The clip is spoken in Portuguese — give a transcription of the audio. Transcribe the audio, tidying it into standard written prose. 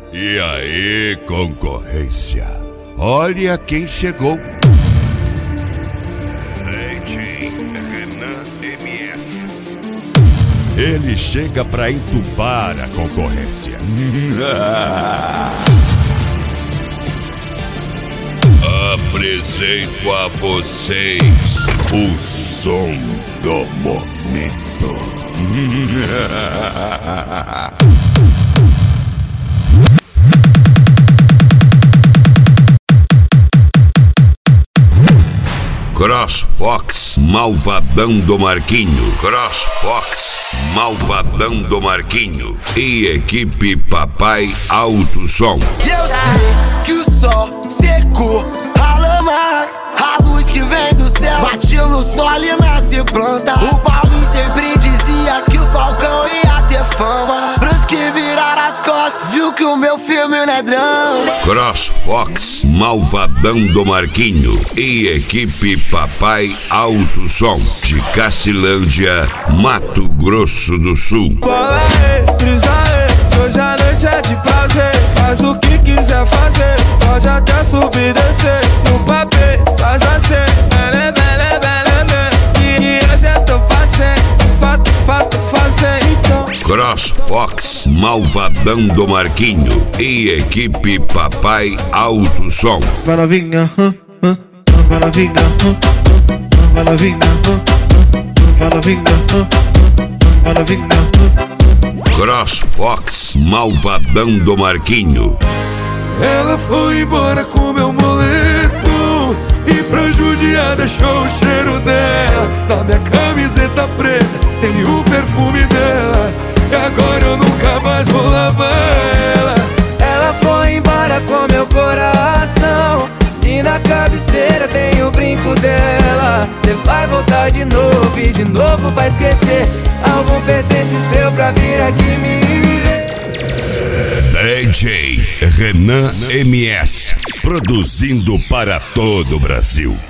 E aí, concorrência? Olha quem chegou. DJ Renan MS. Ele chega pra entubar a concorrência. Apresento a vocês o som do momento. CrossFox, malvadão do Marquinho. CrossFox, malvadão do Marquinho. E equipe Papai Alto Som. E eu sei que o sol secou, rala mais. A luz que vem do céu bateu no solo e nasce planta. O Paulinho sempre dizia que o Falcão ia ter fama. Pros que viraram as costas, viu que o meu filme não é drama. CrossFox, malvadão do Marquinho. E equipe Papai Alto Som. De Cacilândia, Mato Grosso do Sul. Bola aí, brisa aí, hoje a noite é de prazer. Faz o que quiser fazer, pode até subir e descer. No papel, faz assim, bele, bele, bele, bele. E eu já tô fazendo, fato, fazendo então. CrossFox, malvadão do Marquinho. E equipe Papai Alto Som. Vai novinha, vai novinha, vai novinha, vai novinha, vai novinha. CrossFox, malvadão do Marquinho. Ela foi embora com meu moleto e pra judiar deixou o cheiro dela. Na minha camiseta preta tem o perfume dela. E agora eu nunca mais vou lavar ela. Ela foi embora com meu coração e na cabeceira tem o brinco dela. Cê vai voltar de novo e de novo vai esquecer. Algum pertence seu pra vir aqui me ver. DJ Renan MS, produzindo para todo o Brasil.